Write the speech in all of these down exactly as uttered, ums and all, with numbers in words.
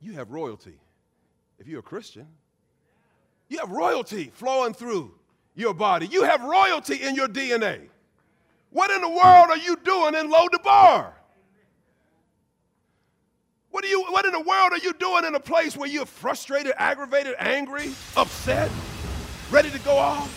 You have royalty. If you're a Christian, you have royalty flowing through your body. You have royalty in your D N A. What in the world are you doing in Lo-Debar? What, do you, what in the world are you doing in a place where you're frustrated, aggravated, angry, upset, ready to go off?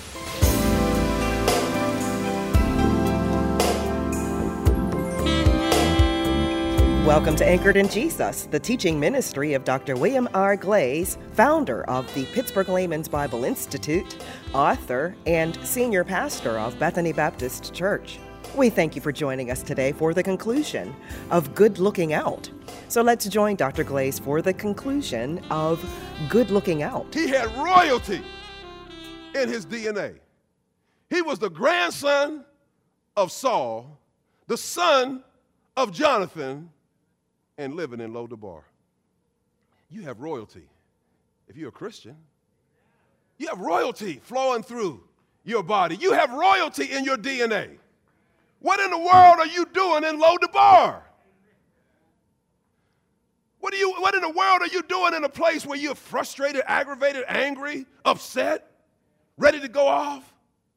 Welcome to Anchored in Jesus, the teaching ministry of Doctor William R. Glaze, founder of the Pittsburgh Layman's Bible Institute, author, and senior pastor of Bethany Baptist Church. We thank you for joining us today for the conclusion of Good Looking Out. So let's join Doctor Glaze for the conclusion of Good Looking Out. He had royalty in his D N A. He was the grandson of Saul, the son of Jonathan, and living in Lo-Debar. You have royalty. If you're a Christian, you have royalty flowing through your body. You have royalty in your D N A. What in the world are you doing in Lo-Debar? What, do you, what in the world are you doing in a place where you're frustrated, aggravated, angry, upset, ready to go off?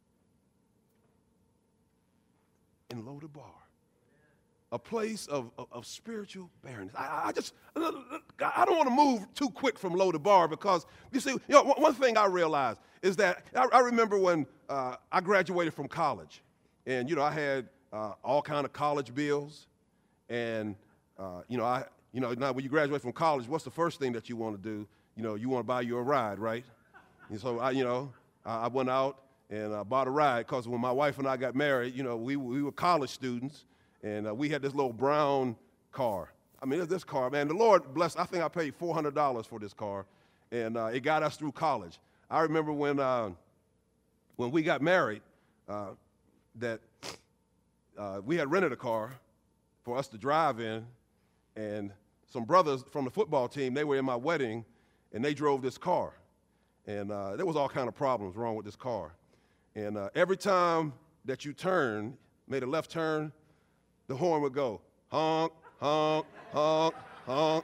In Lo-Debar. A place of, of, of spiritual barrenness. I, I just, I don't want to move too quick from Lo-Debar because, you see, you know, one thing I realized is that I, I remember when uh, I graduated from college, and, you know, I had uh, all kind of college bills, and, uh, you know, I, you know, now when you graduate from college, what's the first thing that you want to do? You know, you want to buy you a ride, right? And so, I, you know, I, I went out and uh, bought a ride because when my wife and I got married, you know, we, we were college students. And uh, we had this little brown car. I mean, this car, man, the Lord bless, I think I paid four hundred dollars for this car, and uh, it got us through college. I remember when uh, when we got married, uh, that uh, we had rented a car for us to drive in, and some brothers from the football team, they were in my wedding, and they drove this car. And uh, there was all kind of problems wrong with this car. And uh, every time that you turn, made a left turn, the horn would go, honk, honk, honk, honk.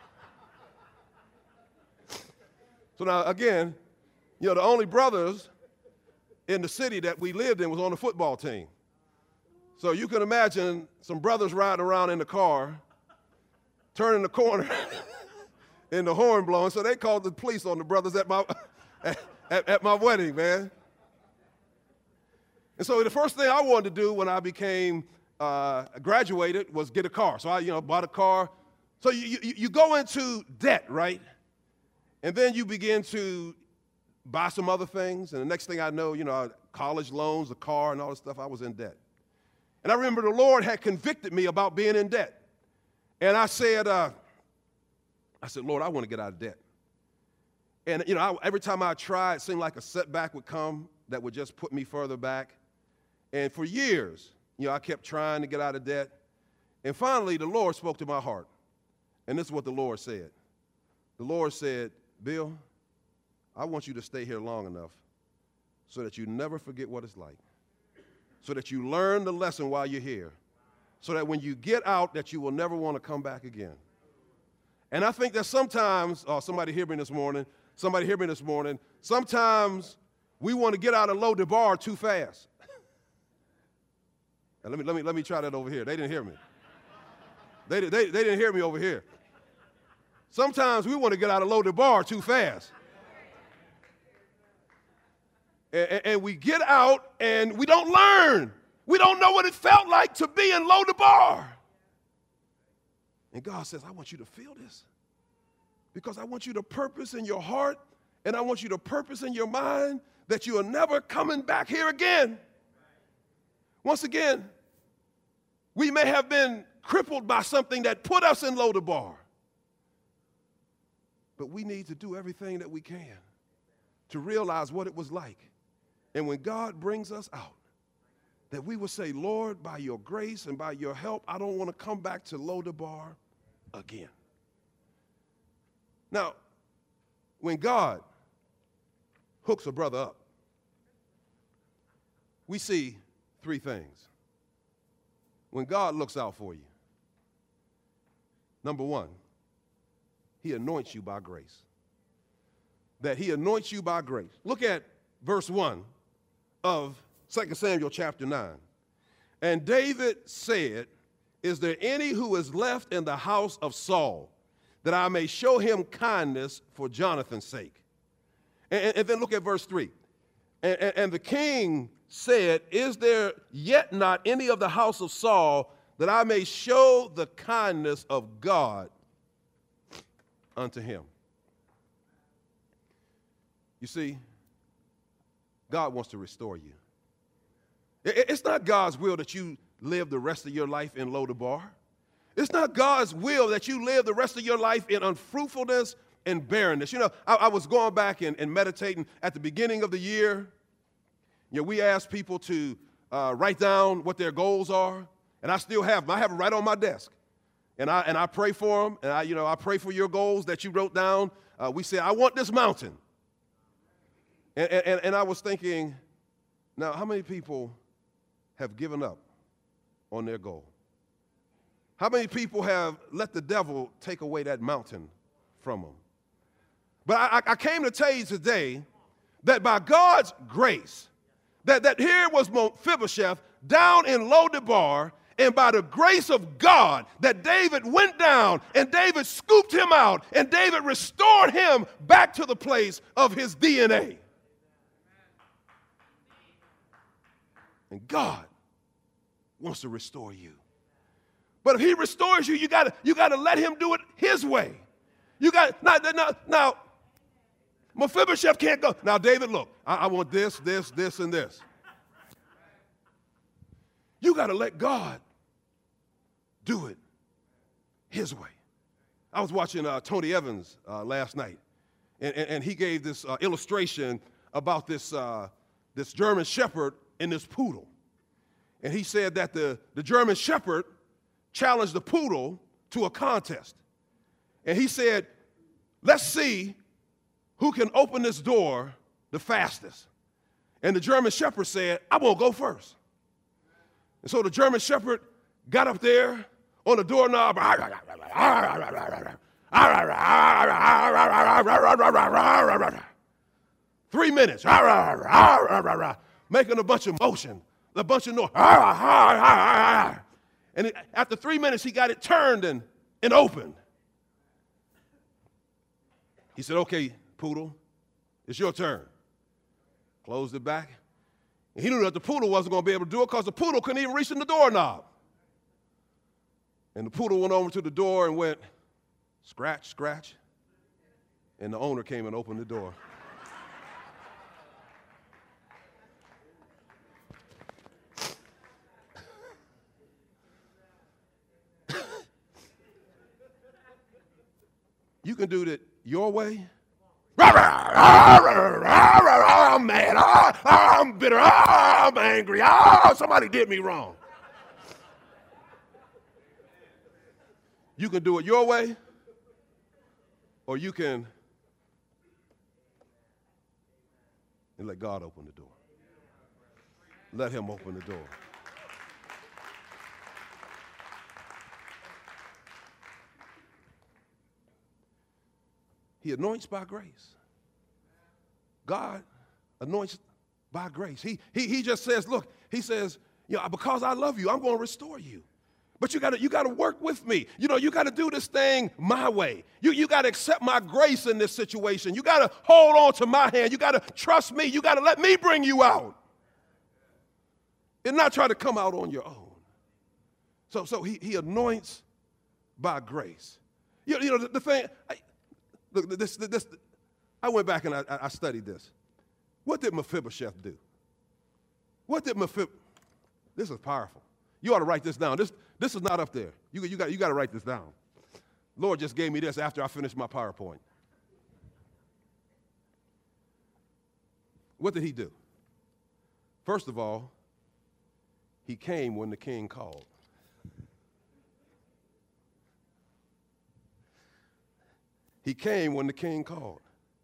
So now, again, you know, the only brothers in the city that we lived in was on the football team. So you can imagine some brothers riding around in the car, turning the corner, and the horn blowing. So they called the police on the brothers at my, at, at, at my wedding, man. And so the first thing I wanted to do when I became Uh, graduated was get a car. So I, you know, bought a car. So you, you, you go into debt, right? And then you begin to buy some other things. And the next thing I know, you know, college loans, a car, and all this stuff, I was in debt. And I remember the Lord had convicted me about being in debt. And I said, uh, I said, Lord, I want to get out of debt. And, you know, I, every time I tried, it seemed like a setback would come that would just put me further back. And for years, you know, I kept trying to get out of debt. And finally, the Lord spoke to my heart. And this is what the Lord said. The Lord said, Bill, I want you to stay here long enough so that you never forget what it's like, so that you learn the lesson while you're here, so that when you get out that you will never want to come back again. And I think that sometimes, oh, somebody hear me this morning, somebody hear me this morning, sometimes we want to get out of Lo-Debar too fast. Now, let me, let me, let me try that over here. They didn't hear me. They, they, they didn't hear me over here. Sometimes we want to get out of Lo-Debar too fast. And, and, and we get out and we don't learn. We don't know what it felt like to be in Lo-Debar. And God says, I want you to feel this because I want you to purpose in your heart and I want you to purpose in your mind that you are never coming back here again. Once again, we may have been crippled by something that put us in Lo-Debar, but we need to do everything that we can to realize what it was like. And when God brings us out, that we will say, Lord, by your grace and by your help, I don't want to come back to Lo-Debar again. Now, when God hooks a brother up, we see three things. When God looks out for you, number one, he anoints you by grace. That he anoints you by grace. Look at verse one of Second Samuel chapter nine. And David said, is there any who is left in the house of Saul, that I may show him kindness for Jonathan's sake? And, and then look at verse three. And, and, and the king said, is there yet not any of the house of Saul, that I may show the kindness of God unto him? You see, God wants to restore you. It's not God's will that you live the rest of your life in Lodabar. It's not God's will that you live the rest of your life in unfruitfulness and barrenness. You know, I, I was going back and, and meditating at the beginning of the year. You know, we asked people to uh, write down what their goals are, and I still have them. I have them right on my desk, and I and I pray for them, and I, you know, I pray for your goals that you wrote down. Uh, we said, I want this mountain, and, and and I was thinking, now how many people have given up on their goal? How many people have let the devil take away that mountain from them? But I, I came to tell you today that by God's grace, that, that here was Mephibosheth down in Lodabar, and by the grace of God, that David went down and David scooped him out and David restored him back to the place of his D N A. And God wants to restore you. But if he restores you, you gotta, you gotta let him do it his way. You got now, now, now Mephibosheth can't go. Now, David, look, I, I want this, this, this, and this. You got to let God do it his way. I was watching uh, Tony Evans uh, last night, and, and, and he gave this uh, illustration about this, uh, this German shepherd and this poodle. And he said that the, the German shepherd challenged the poodle to a contest. And he said, let's see who can open this door the fastest. And the German shepherd said, I won't go first. And so the German shepherd got up there on the doorknob, three minutes, making a bunch of motion, a bunch of noise. And after three minutes, he got it turned and, and opened. He said, okay, poodle, it's your turn. Closed it back. And he knew that the poodle wasn't going to be able to do it because the poodle couldn't even reach in the doorknob. And the poodle went over to the door and went, scratch, scratch. And the owner came and opened the door. You can do it your way. I'm mad. I'm bitter. I'm angry. Oh, somebody did me wrong. You can do it your way, or you can and let God open the door. Let him open the door. He anoints by grace. God anoints by grace. He, he, he just says, look, he says, you know, because I love you, I'm going to restore you. But you got to you got to work with me. You know, you got to do this thing my way. You, you got to accept my grace in this situation. You got to hold on to my hand. You got to trust me. You got to let me bring you out and not try to come out on your own. So, so he, he anoints by grace. You, you know, the, the thing, I, look, this, this, I went back and I, I studied this. What did Mephibosheth do? What did Mephibosheth, this is powerful. You ought to write this down. This, this is not up there. You, you got you got to write this down. Lord just gave me this after I finished my PowerPoint. What did he do? First of all, he came when the king called. He came when the king called.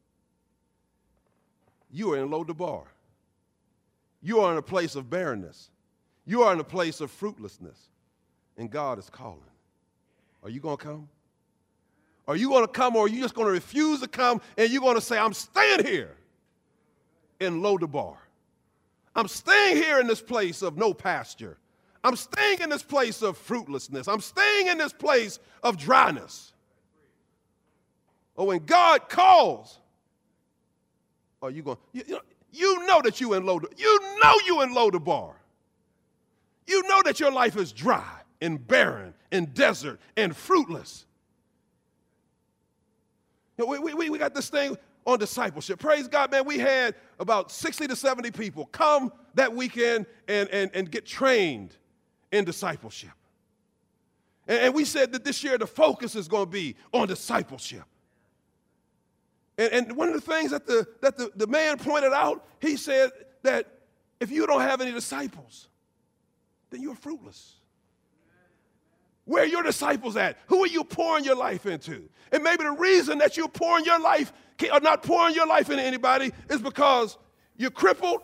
You are in Lodabar. You are in a place of barrenness. You are in a place of fruitlessness, and God is calling. Are you going to come? Are you going to come, or are you just going to refuse to come and you're going to say, I'm staying here in Lodabar. I'm staying here in this place of no pasture. I'm staying in this place of fruitlessness. I'm staying in this place of dryness. Or when God calls, are you going, you, you know, you know that you in Lodabar. You know you in Lodabar. You know that your life is dry and barren and desert and fruitless. You know, we, we, we got this thing on discipleship. Praise God, man. We had about sixty to seventy people come that weekend and, and, and get trained in discipleship. And, and we said that this year the focus is going to be on discipleship. And, and one of the things that, the, that the, the man pointed out, he said that if you don't have any disciples, then you're fruitless. Where are your disciples at? Who are you pouring your life into? And maybe the reason that you're pouring your life, or not pouring your life into anybody, is because you're crippled,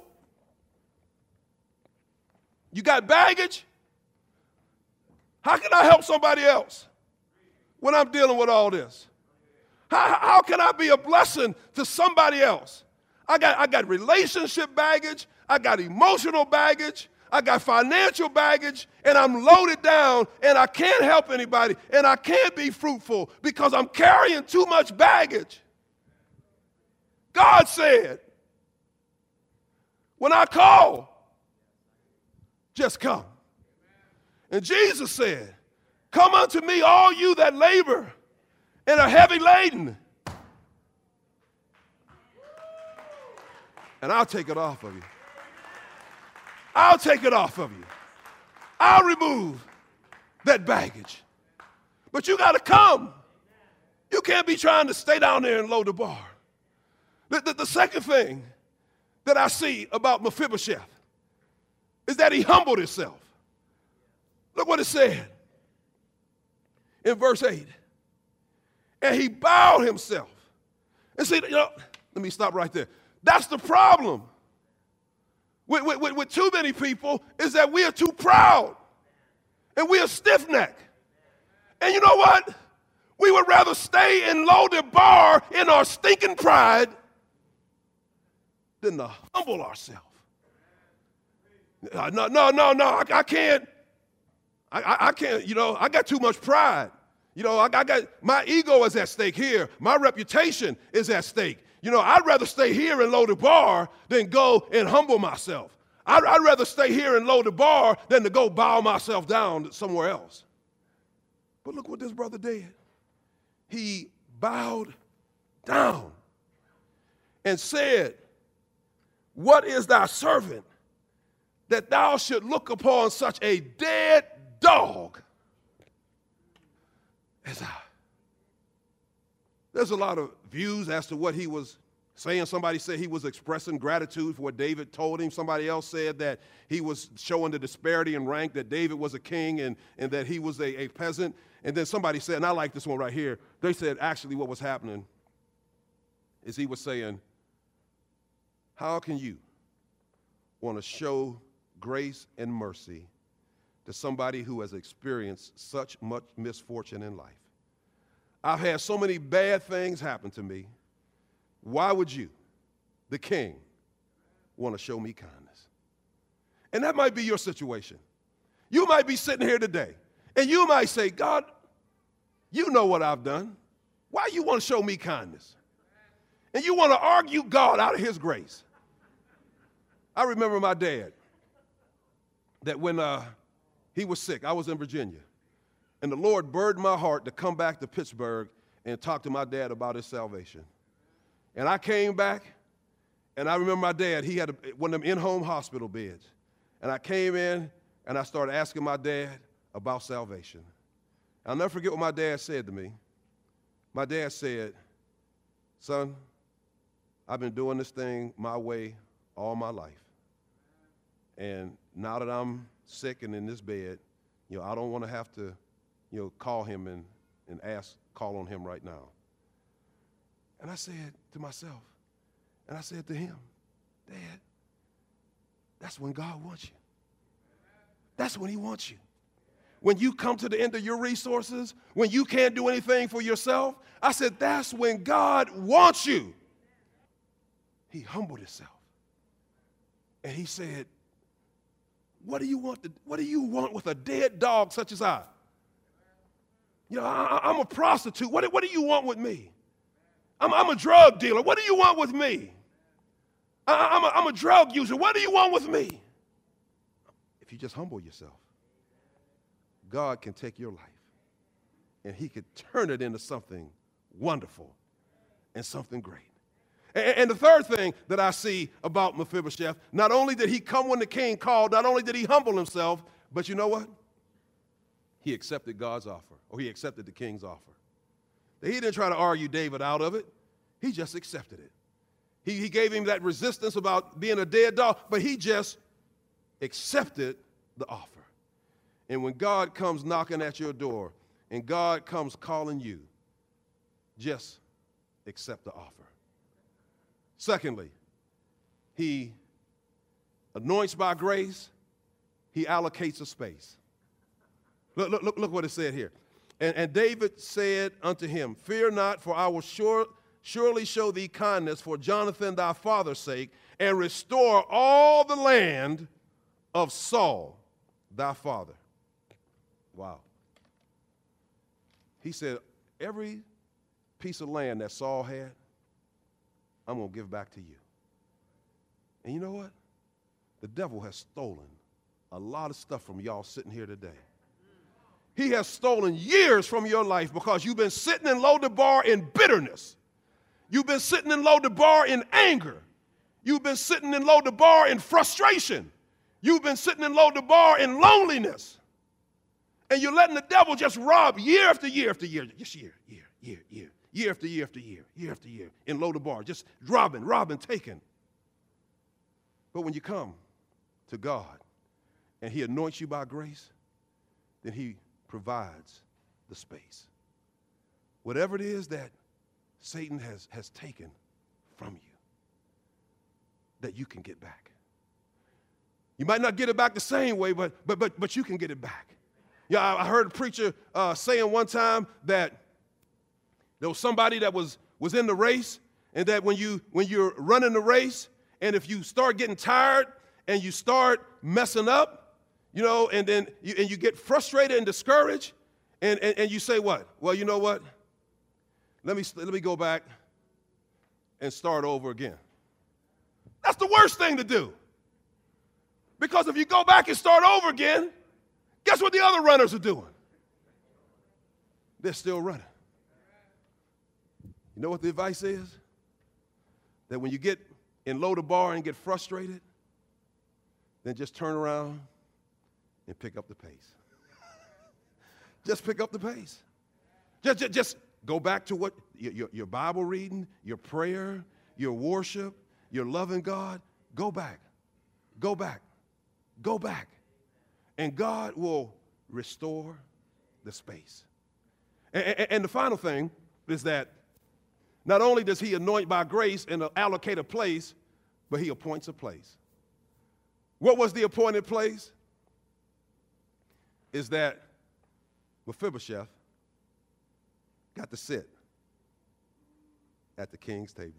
you got baggage. How can I help somebody else when I'm dealing with all this? How, how can I be a blessing to somebody else? I got, I got relationship baggage, I got emotional baggage, I got financial baggage, and I'm loaded down, and I can't help anybody, and I can't be fruitful because I'm carrying too much baggage. God said, when I call, just come. And Jesus said, come unto me, all you that labor and are heavy laden, and I'll take it off of you. I'll take it off of you. I'll remove that baggage. But you got to come. You can't be trying to stay down there in Lodabar. The, the, the second thing that I see about Mephibosheth is that he humbled himself. Look what it said in verse eight. And he bowed himself. And see, you know, let me stop right there. That's the problem with, with, with too many people, is that we are too proud and we are stiff-necked. And you know what? We would rather stay in Lodabar in our stinking pride than to humble ourselves. No, no, no, no, I, I can't. I, I, I can't, you know, I got too much pride. You know, I, I got, my ego is at stake here. My reputation is at stake. You know, I'd rather stay here in Lodabar than go and humble myself. I'd, I'd rather stay here in Lodabar than to go bow myself down somewhere else. But look what this brother did. He bowed down and said, what is thy servant that thou should look upon such a dead dog as I? There's a lot of views as to what he was saying. Somebody said he was expressing gratitude for what David told him. Somebody else said that he was showing the disparity in rank, that David was a king and, and that he was a, a peasant. And then somebody said, and I like this one right here, they said actually what was happening is he was saying, how can you want to show grace and mercy to somebody who has experienced such much misfortune in life? I've had so many bad things happen to me. Why would you, the king, want to show me kindness? And that might be your situation. You might be sitting here today, and you might say, God, you know what I've done. Why you want to show me kindness? And you want to argue God out of his grace. I remember my dad, that when uh, he was sick, I was in Virginia, and the Lord burdened my heart to come back to Pittsburgh and talk to my dad about his salvation. And I came back, and I remember my dad, he had a, one of them in-home hospital beds. And I came in, and I started asking my dad about salvation. I'll never forget what my dad said to me. My dad said, son, I've been doing this thing my way all my life. And now that I'm sick and in this bed, you know, I don't want to have to, you know, call him and, and ask, call on him right now. And I said to myself, and I said to him, Dad, that's when God wants you. That's when he wants you. when you come to the end of your resources, when you can't do anything for yourself, I said, that's when God wants you. He humbled himself. And he said, what do you want to, what do you want with a dead dog such as I? You know, I, I'm a prostitute. What, what do you want with me? I'm, I'm a drug dealer. What do you want with me? I, I'm, a, I'm a drug user. What do you want with me? If you just humble yourself, God can take your life and he could turn it into something wonderful and something great. And, and the third thing that I see about Mephibosheth, not only did he come when the king called, not only did he humble himself, but you know what? He accepted God's offer, or he accepted the king's offer. He didn't try to argue David out of it. He just accepted it. He, he gave him that resistance about being a dead dog, but he just accepted the offer. And when God comes knocking at your door and God comes calling you, just accept the offer. Secondly, he anoints by grace. He allocates a space. Look, look, look, look what it said here. And, and David said unto him, fear not, for I will sure, surely show thee kindness for Jonathan thy father's sake, and restore all the land of Saul thy father. Wow. He said, every piece of land that Saul had, I'm going to give back to you. And you know what? The devil has stolen a lot of stuff from y'all sitting here today. He has stolen years from your life because you've been sitting in Lo-Debar in bitterness. You've been sitting in Lo-Debar in anger. You've been sitting in Lo-Debar in frustration. You've been sitting in Lo-Debar in loneliness. And you're letting the devil just rob year after year after year, just year, year, year, year, year after year after year, year after year in Lo-Debar, just robbing, robbing, taking. But when you come to God and he anoints you by grace, then he provides the space. Whatever it is that Satan has, has taken from you, that you can get back. You might not get it back the same way, but, but, but, but you can get it back. Yeah, I, I heard a preacher uh, saying one time that there was somebody that was, was in the race, and that when, you, when you're running the race, and if you start getting tired and you start messing up, you know, and then you, and you get frustrated and discouraged, and, and, and you say what? Well, you know what? Let me, let me go back and start over again. That's the worst thing to do. Because if you go back and start over again, guess what the other runners are doing? They're still running. You know what the advice is? That when you get in Lo-Debar and get frustrated, then just turn around and pick up the pace. Just pick up the pace. Just, just, just go back to what your, your Bible reading, your prayer, your worship, your loving God. Go back. Go back. Go back. And God will restore the space. And, and, and the final thing is that not only does he anoint by grace and allocate a place, but he appoints a place. What was the appointed place? Is that Mephibosheth got to sit at the king's table.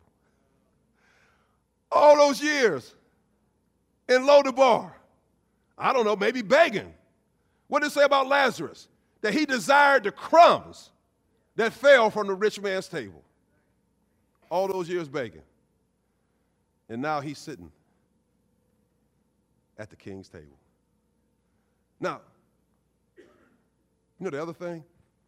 All those years in Lo-Debar, I don't know, maybe begging. What did it say about Lazarus? That he desired the crumbs that fell from the rich man's table. All those years begging. And now he's sitting at the king's table. Now, you know the other thing?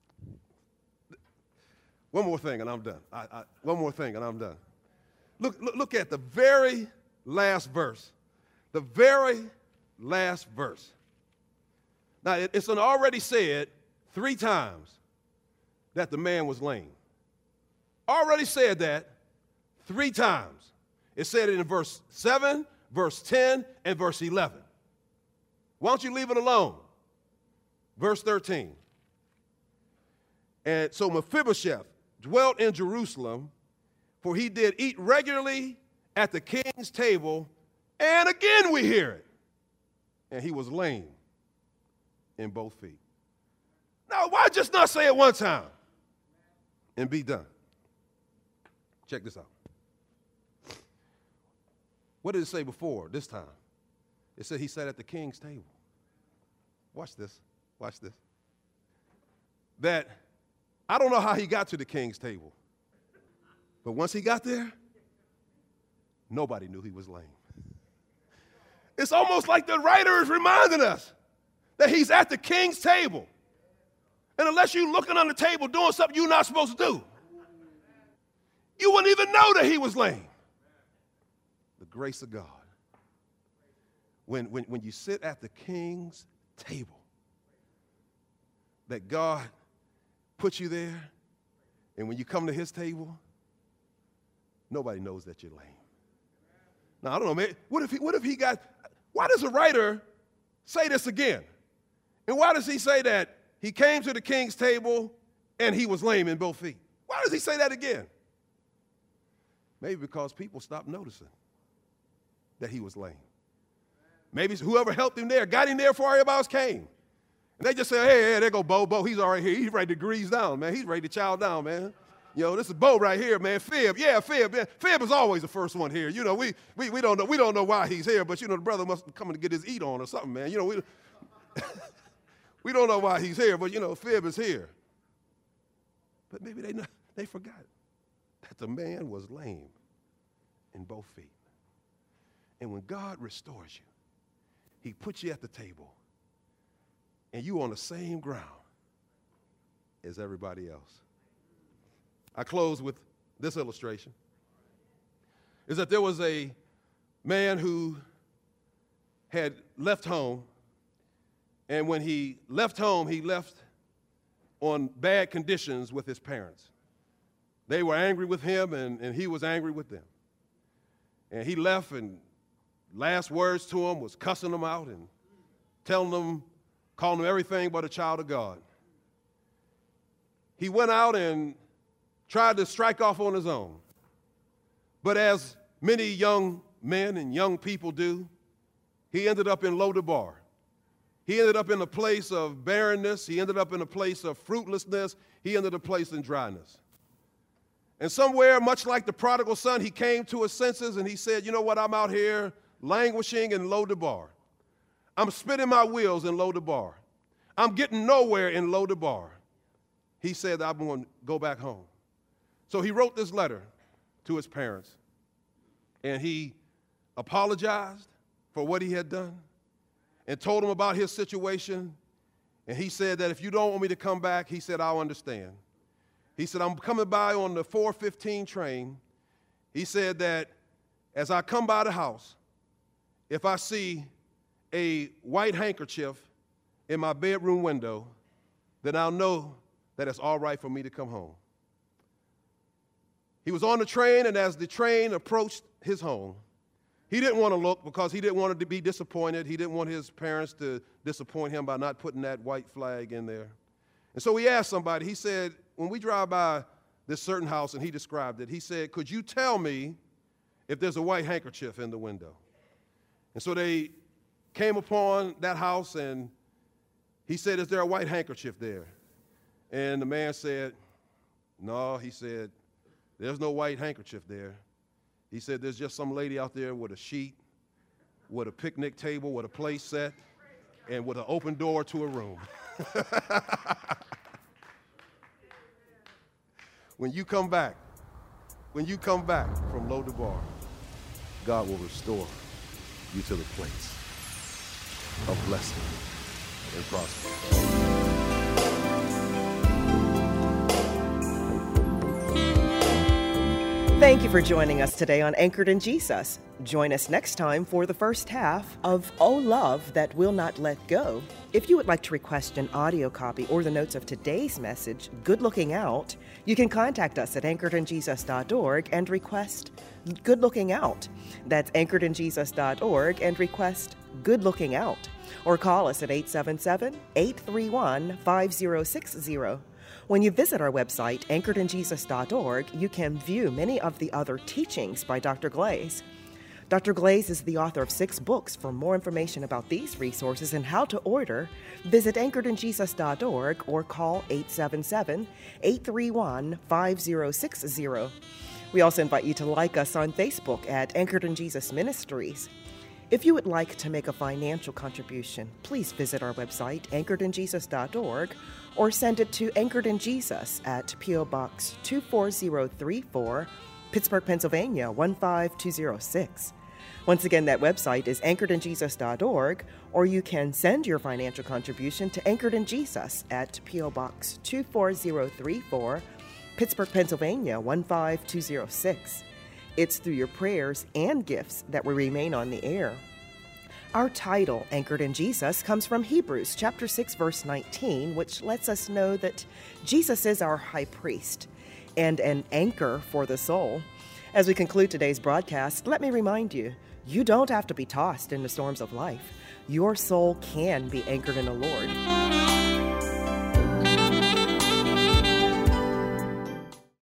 One more thing and I'm done. I, I, one more thing and I'm done. Look, look, look at the very last verse. The very last verse. Now, it, it's already said three times that the man was lame. Already said that three times. It said it in verse seven, verse ten, and verse eleven. Why don't you leave it alone? Verse thirteen. And so Mephibosheth dwelt in Jerusalem, for he did eat regularly at the king's table, and again we hear it. And he was lame in both feet. No, why just not say it one time and be done? Check this out. What did it say before this time? It said he sat at the king's table. Watch this. Watch this. That I don't know how he got to the king's table, but once he got there, nobody knew he was lame. It's almost like the writer is reminding us that he's at the king's table. And unless you're looking on the table doing something you're not supposed to do, you wouldn't even know that he was lame. The grace of God. When, when, when you sit at the king's table, that God puts you there, and when you come to his table, nobody knows that you're lame. Now, I don't know, man. What if he, what if he got, why does the writer say this again? And why does he say that he came to the king's table and he was lame in both feet? Why does he say that again? Maybe because people stopped noticing that he was lame. Maybe whoever helped him there got him there before everybody else came. And they just say, hey, hey, there go Bo. Bo, he's all right here. He's ready to grease down, man. He's ready to chow down, man. You know, this is Bo right here, man. Fib, yeah, Fib. Man. Fib is always the first one here. You know, we, we, we, don't know, we don't know why he's here, but, you know, the brother must be coming to get his eat on or something, man. You know, we, we don't know why he's here, but, you know, Fib is here. But maybe they, they forgot that the man was lame in both feet. And when God restores you, he puts you at the table, and you on the same ground as everybody else. I close with this illustration. Is that there was a man who had left home, and when he left home, he left on bad conditions with his parents. They were angry with him, and, and he was angry with them. And he left, and last words to him was cussing them out and telling them, calling them everything but a child of God. He went out and tried to strike off on his own. But as many young men and young people do, he ended up in Lodabar. He ended up in a place of barrenness. He ended up in a place of fruitlessness. He ended up in a place in dryness. And somewhere, much like the prodigal son, he came to his senses and he said, you know what, I'm out here languishing in Lodabar. I'm spinning my wheels in Lodabar. I'm getting nowhere in Lodabar. He said, I'm going to go back home. So he wrote this letter to his parents, and he apologized for what he had done and told them about his situation. And he said that if you don't want me to come back, he said, I'll understand. He said, I'm coming by on the four fifteen train. He said that as I come by the house, if I see a white handkerchief in my bedroom window, then I'll know that it's all right for me to come home. He was on the train, and as the train approached his home, he didn't want to look because he didn't want to be disappointed. He didn't want his parents to disappoint him by not putting that white flag in there. And so he asked somebody, he said, when we drive by this certain house, and he described it, he said, could you tell me if there's a white handkerchief in the window? And so they came upon that house, and he said, is there a white handkerchief there? And the man said, no, he said, there's no white handkerchief there. He said, there's just some lady out there with a sheet, with a picnic table, with a place set, and with an open door to a room. When you come back, when you come back from Lodabar, God will restore you to the place of blessing and prosperity. Thank you for joining us today on Anchored in Jesus. Join us next time for the first half of Oh Love That Will Not Let Go. If you would like to request an audio copy or the notes of today's message, Good Looking Out, you can contact us at anchored in jesus dot org and request Good Looking Out. That's anchored in jesus dot org and request Good Looking Out. Or call us at eight seven seven, eight three one, five zero six zero. When you visit our website, anchored in jesus dot org, you can view many of the other teachings by Doctor Glaze. Doctor Glaze is the author of six books. For more information about these resources and how to order, visit anchored in jesus dot org or call eight seven seven, eight three one, five zero six zero. We also invite you to like us on Facebook at Anchored in Jesus Ministries. If you would like to make a financial contribution, please visit our website, anchored in jesus dot org, or send it to Anchored in Jesus at P O. Box two four zero three four, Pittsburgh, Pennsylvania one five two zero six. Once again, that website is anchored in jesus dot org, or you can send your financial contribution to Anchored in Jesus at P O. Box two four zero three four, Pittsburgh, Pennsylvania one five two zero six. It's through your prayers and gifts that we remain on the air. Our title, Anchored in Jesus, comes from Hebrews chapter six, verse nineteen, which lets us know that Jesus is our high priest and an anchor for the soul. As we conclude today's broadcast, let me remind you, you don't have to be tossed in the storms of life. Your soul can be anchored in the Lord.